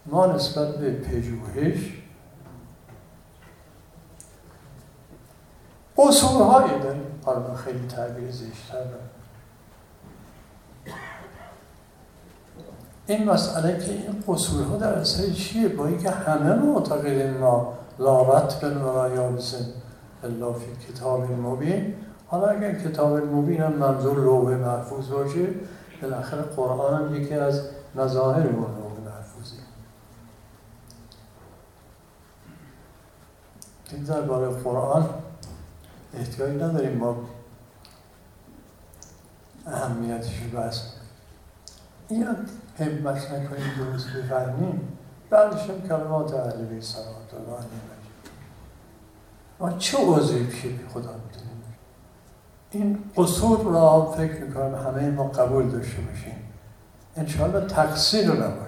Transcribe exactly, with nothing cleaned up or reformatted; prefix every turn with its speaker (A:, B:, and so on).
A: ما نسبت به پژوهش قصورهایی داریم. حالا من خیلی تعبیر زشت‌تر دارم. این مسئله که این قصورها در اصل چیه؟ با اینکه همه معتقدیم ما لا رتب ولا یابس الا فی کتاب مبین، حالا اگر کتاب مبین هم منظور لوح محفوظ باشه، بالاخره قرآن هم یکی از مظاهر اون لوح محفوظه. این درباره قرآن احتیاج نداریم ما اهمیتش رو بحث کنیم. این همت نکنیم درست بفهمیم، بعدش هم کلمات اهل بیت صلوات الله علیهم. ما چه عضوی پیش خدا میتونیم؟ این قصور را فکر میکنم همه ما قبول داشته باشیم. انشاءالله تقصیر رو نباشه.